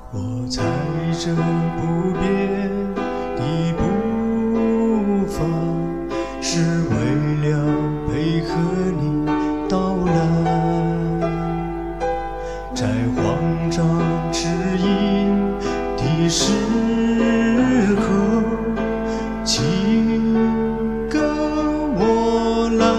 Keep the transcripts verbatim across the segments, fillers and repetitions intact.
我踩着不变的步伐，是为了配合你到来。在慌张指引的时候，请跟我来。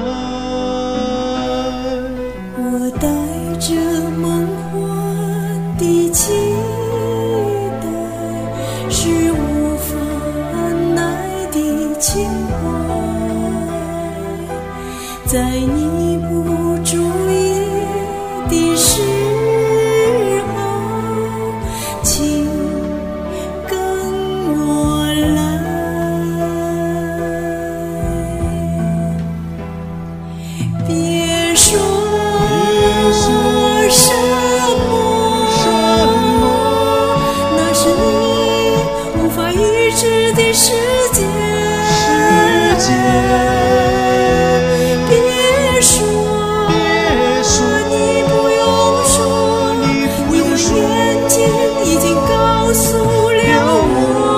我带着梦幻的期待，是无法按耐的情怀，在你不注意的时候，请跟我来。别说什么，那是你无法预知的世界。别说，你不用说，你的眼睛已经告诉了我。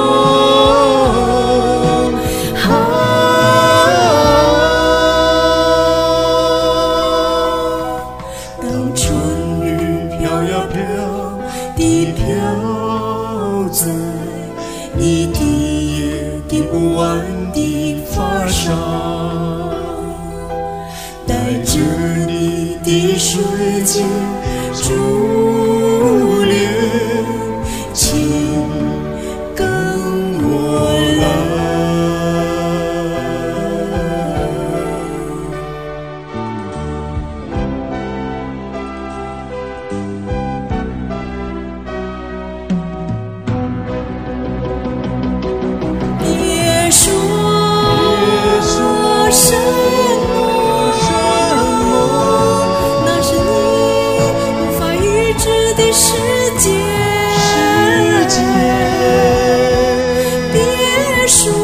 当春雨飘呀飘地飘在你的夜的不完的发梢，带着你的水晶珠帘，请跟我来。别说什么，那是你无法预知的世界。别说，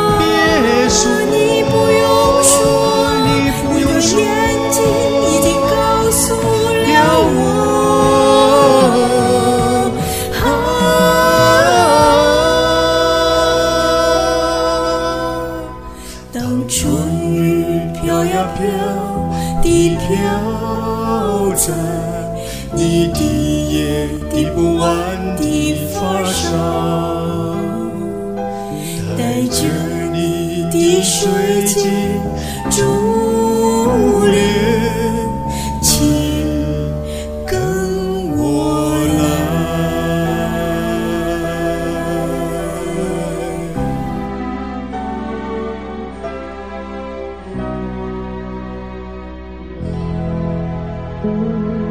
你不用说，你的眼睛已经告诉了我。当春雨飘呀飘地飘在你的夜的不完的发梢，带着你的水晶珠帘，请跟我来。嗯。